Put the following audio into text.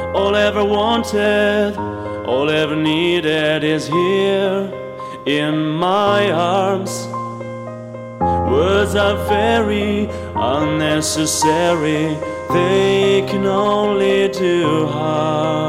All ever wanted, all ever needed is here in my arms. Words are very unnecessary, they can only do harm.